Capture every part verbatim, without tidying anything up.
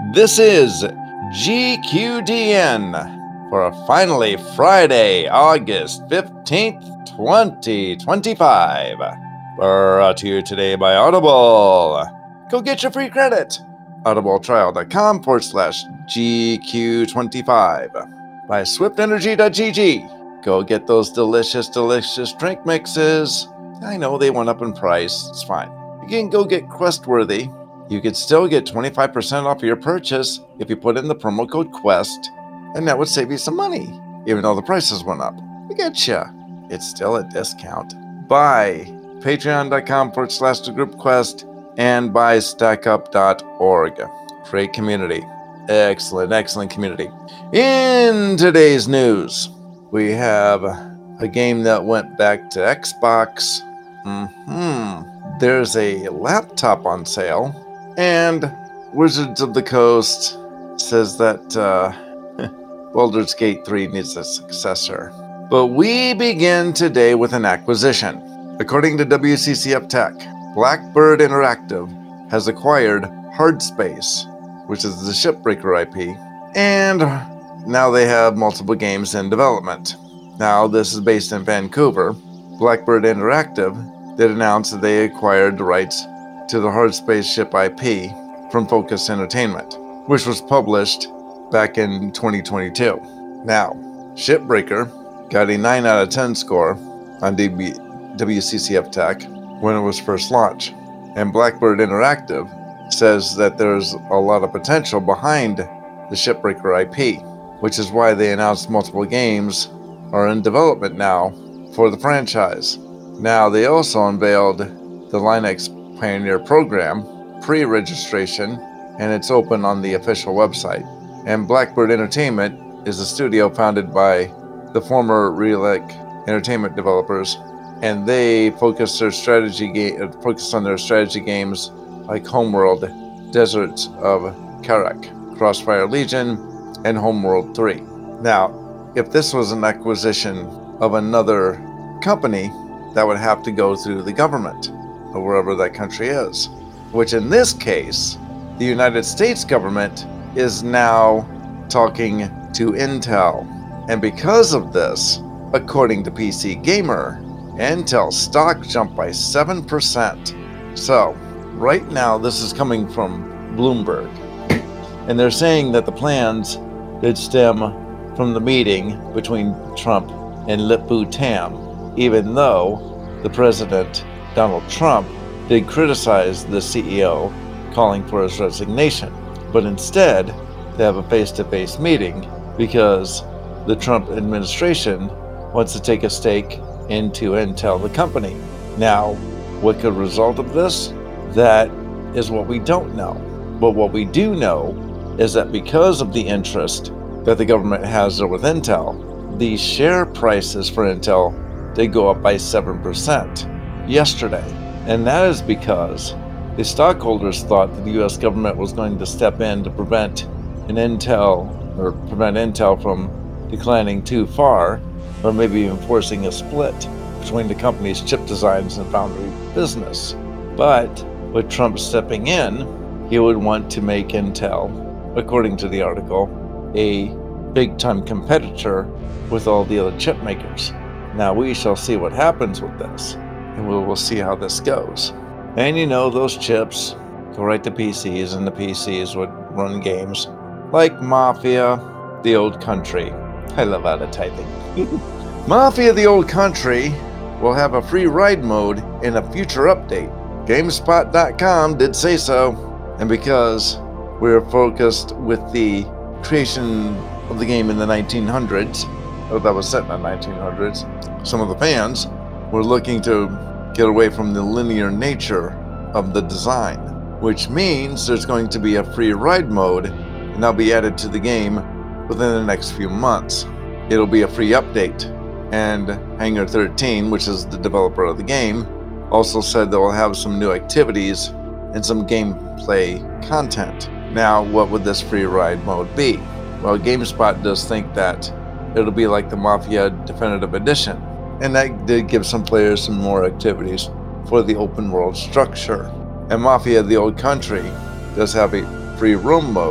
This is G Q D N for a finally Friday, August fifteenth, twenty twenty-five. Brought to you today by Audible. Go get your free credit. audibletrial.com forward slash GQ25. By swift energy dot g g. Go get those delicious, delicious drink mixes. I know they went up in price. It's fine. You can go get Questworthy. You could still get twenty-five percent off your purchase if you put in the promo code QUEST, and that would save you some money, even though the prices went up. I getcha. It's still a discount. Buy patreon.com forward slash the group quest and buy stackup dot org. Great community. Excellent, excellent community. In today's news, we have a game that went back to Xbox. Mm-hmm. There's a laptop on sale. And Wizards of the Coast says that uh, Baldur's Gate three needs a successor. But we begin today with an acquisition. According to W C C F Tech, Blackbird Interactive has acquired Hardspace, which is the Shipbreaker I P, and now they have multiple games in development. Now, this is based in Vancouver. Blackbird Interactive did announce that they acquired the rights to the Hardspace ship I P from Focus Entertainment, which was published back in twenty twenty-two. Now, Shipbreaker got a nine out of ten score on W C C F Tech when it was first launched, and Blackbird Interactive says that there's a lot of potential behind the Shipbreaker I P, which is why they announced multiple games are in development now for the franchise. Now, they also unveiled the Linux Pioneer program, pre-registration, and it's open on the official website. And Blackbird Entertainment is a studio founded by the former Relic Entertainment developers, and they focus their strategy ga- focus on their strategy games like Homeworld, Deserts of Karak, Crossfire Legion, and Homeworld three. Now, if this was an acquisition of another company, that would have to go through the government, or wherever that country is, which in this case, the United States government is now talking to Intel. And because of this, according to P C Gamer, Intel stock jumped by seven percent. So, right now, this is coming from Bloomberg. And they're saying that the plans did stem from the meeting between Trump and Lip-Bu Tam, even though the president, Donald Trump, did criticize the C E O, calling for his resignation. But instead, they have a face-to-face meeting because the Trump administration wants to take a stake into Intel, the company. Now, what could result of this? That is what we don't know. But what we do know is that because of the interest that the government has there with Intel, the share prices for Intel, they go up by seven percent yesterday. And that is because the stockholders thought that the U S government was going to step in to prevent an Intel, or prevent Intel from declining too far, or maybe even forcing a split between the company's chip designs and foundry business. But with Trump stepping in, he would want to make Intel, according to the article, a big-time competitor with all the other chip makers. Now, we shall see what happens with this, and we will see how this goes. And you know, those chips go right to P Cs, and the P Cs would run games like Mafia: The Old Country. I love advertising. Mafia: The Old Country will have a free ride mode in a future update. GameSpot dot com did say so, and because we're focused with the creation of the game in the nineteen hundreds, or that was set in the nineteen hundreds, some of the fans were looking to get away from the linear nature of the design, which means there's going to be a free ride mode, and that'll be added to the game within the next few months. It'll be a free update, and Hangar thirteen, which is the developer of the game, also said that we'll have some new activities and some gameplay content. Now, what would this free ride mode be? Well, GameSpot does think that it'll be like the Mafia Definitive Edition, and that did give some players some more activities for the open world structure. And Mafia: The Old Country does have a free roam mode,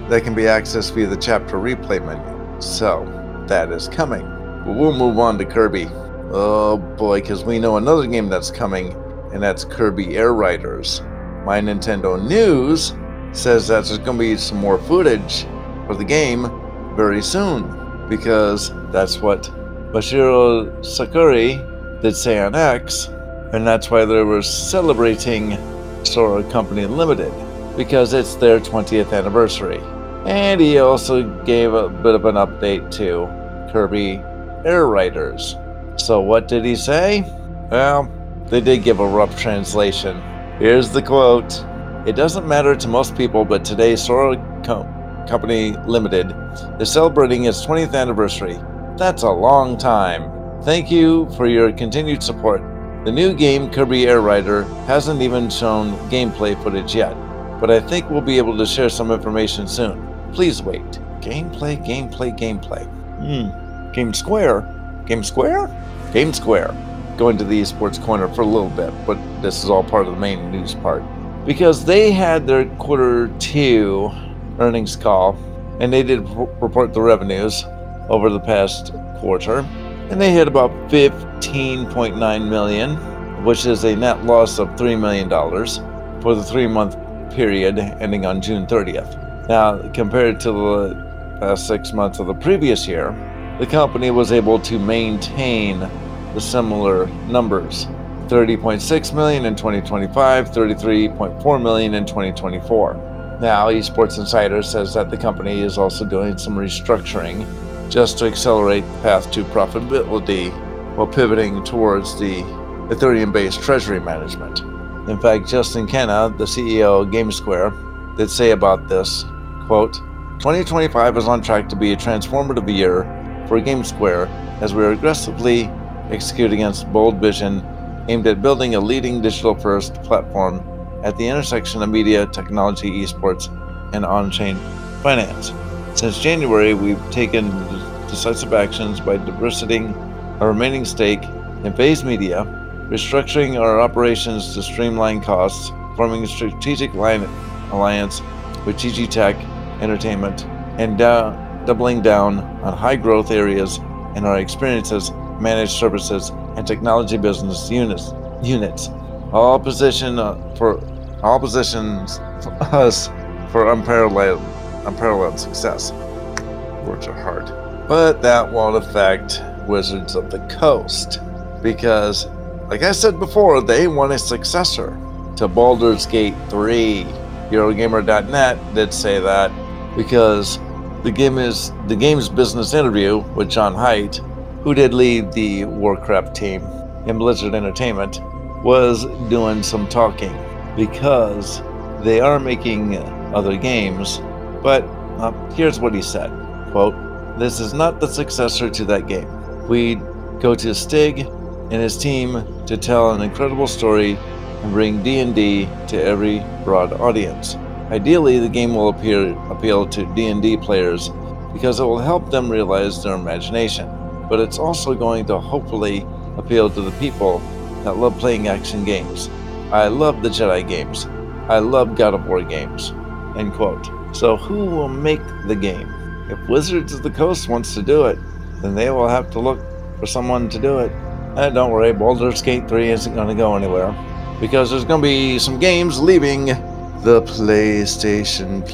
that can be accessed via the chapter replay menu. So, that is coming. But we'll move on to Kirby. Oh boy, because we know another game that's coming, and that's Kirby Air Riders. My Nintendo News says that there's going to be some more footage for the game very soon, because that's what Masahiro Sakurai did say on X, and that's why they were celebrating Sora Company Limited, because it's their twentieth anniversary. And he also gave a bit of an update to Kirby Air Riders. So what did he say? Well, they did give a rough translation. Here's the quote. It doesn't matter to most people, but today Sora Com- Company Limited is celebrating its twentieth anniversary. That's a long time. Thank you for your continued support. The new game, Kirby Air Rider, hasn't even shown gameplay footage yet, but I think we'll be able to share some information soon. Please wait. Gameplay, gameplay, gameplay. Hmm. Game Square? Game Square? Game Square. Going to the esports corner for a little bit, but this is all part of the main news part. Because they had their quarter two earnings call, and they did report the revenues over the past quarter, and they hit about fifteen point nine million dollars, which is a net loss of three million dollars for the three-month period ending on June thirtieth. Now, compared to the past six months of the previous year, the company was able to maintain the similar numbers. thirty point six million dollars in twenty twenty-five, thirty-three point four million dollars in twenty twenty-four. Now, Esports Insider says that the company is also doing some restructuring just to accelerate the path to profitability while pivoting towards the Ethereum-based treasury management. In fact, Justin Kenna, the C E O of GameSquare, did say about this, quote, twenty twenty-five is on track to be a transformative year for GameSquare as we are aggressively execute against bold vision aimed at building a leading digital-first platform at the intersection of media, technology, esports, and on-chain finance. Since January, we've taken decisive actions by diversifying our remaining stake in FaZe Media, restructuring our operations to streamline costs, forming a strategic line alliance with G G Tech Entertainment, and da- doubling down on high-growth areas in our experiences, managed services, and technology business units. Units, all position uh, for all positions for us for unparalleled, unparalleled success. Words are hard, but that won't affect Wizards of the Coast because, like I said before, they want a successor to Baldur's Gate three. Eurogamer dot net did say that because the game is the game's business interview with John Haidt, who did lead the Warcraft team in Blizzard Entertainment, was doing some talking because they are making other games, but uh, here's what he said, quote, this is not the successor to that game. We go to Stig and his team to tell an incredible story and bring D and D to every broad audience. Ideally, the game will appear, appeal to D and D players because it will help them realize their imagination, but it's also going to hopefully appeal to the people that love playing action games. I love the Jedi games. I love God of War games. End quote. So who will make the game? If Wizards of the Coast wants to do it, then they will have to look for someone to do it. And don't worry, Baldur's Gate three isn't going to go anywhere because there's going to be some games leaving the PlayStation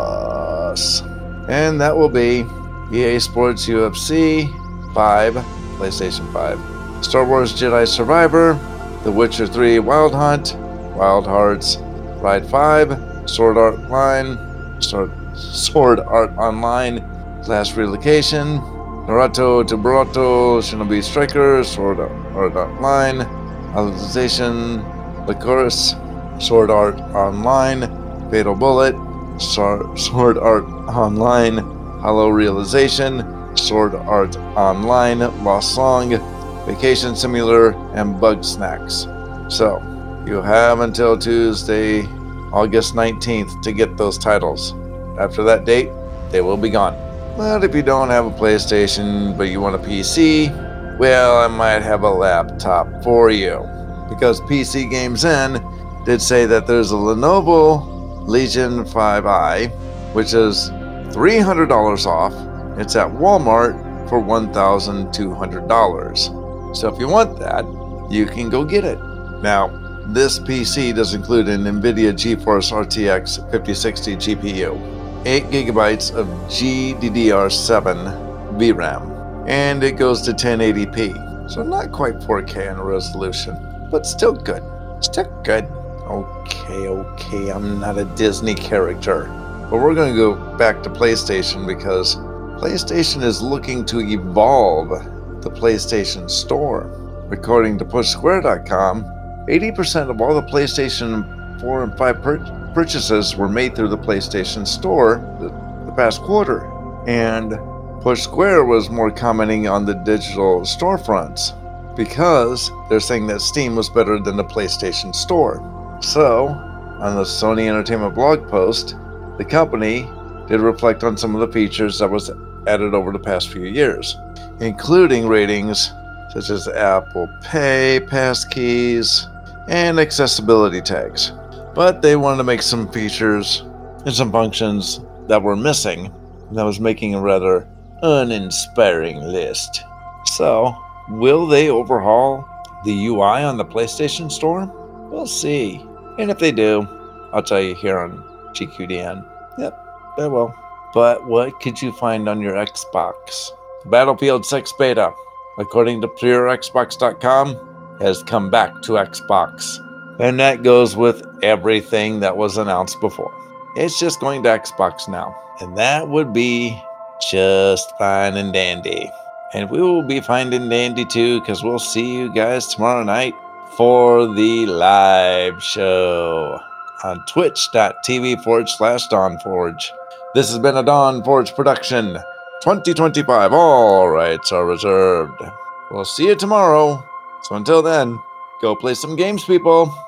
Plus. And that will be E A Sports U F C five, PlayStation five, Star Wars Jedi Survivor, The Witcher three Wild Hunt, Wild Hearts, Ride five, Sword Art Online, Sword, Sword Art Online, Class Relocation, Naruto to Boruto, Shinobi Striker, Sword Art Online, Alicization, Lycoris, Sword Art Online, Fatal Bullet, Sword Art Online, Hollow Realization, Sword Art Online, Lost Song, Vacation Simulator, and Bug Snacks. So, you have until Tuesday, August nineteenth to get those titles. After that date, they will be gone. But if you don't have a PlayStation, but you want a P C, well, I might have a laptop for you. Because P C Games In did say that there's a Lenovo Legion five i, which is three hundred dollars off. It's at Walmart for one thousand two hundred dollars. So if you want that, you can go get it. Now, this P C does include an NVIDIA GeForce R T X fifty sixty G P U, eight gigabytes of G D D R seven V RAM, and it goes to ten eighty p. So not quite four K in resolution, but still good. Still good. Okay, okay, I'm not a Disney character. But we're going to go back to PlayStation because PlayStation is looking to evolve the PlayStation Store. According to push square dot com, eighty percent of all the PlayStation four and five pur- purchases were made through the PlayStation Store the, the past quarter. And Push Square was more commenting on the digital storefronts because they're saying that Steam was better than the PlayStation Store. So, on the Sony Entertainment blog post, the company did reflect on some of the features that was added over the past few years, including ratings such as Apple Pay, passkeys, and accessibility tags. But they wanted to make some features and some functions that were missing, and that was making a rather uninspiring list. So, will they overhaul the U I on the PlayStation Store? We'll see. And if they do, I'll tell you here on G Q D N. Yep, they will. But what could you find on your Xbox? Battlefield six Beta, according to pure xbox dot com, has come back to Xbox. And that goes with everything that was announced before. It's just going to Xbox now. And that would be just fine and dandy. And we will be fine and dandy too, because we'll see you guys tomorrow night for the live show on twitch.tv forward slash DawnForge. This has been a DawnForge production. twenty twenty-five, all rights are reserved. We'll see you tomorrow. So until then, go play some games, people.